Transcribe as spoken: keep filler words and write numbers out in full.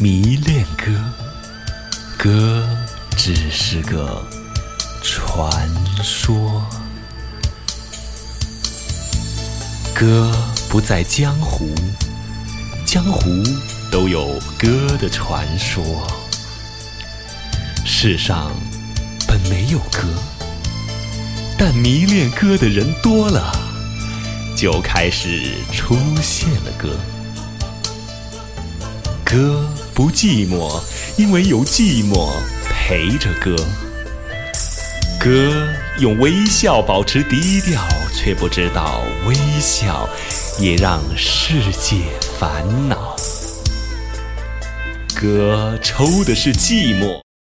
迷恋歌，歌只是个传说。歌不在江湖，江湖都有歌的传说。世上本没有歌，但迷恋歌的人多了，就开始出现了歌。歌不寂寞，因为有寂寞陪着歌。歌用微笑保持低调，却不知道微笑也让世界烦恼。歌抽的是寂寞。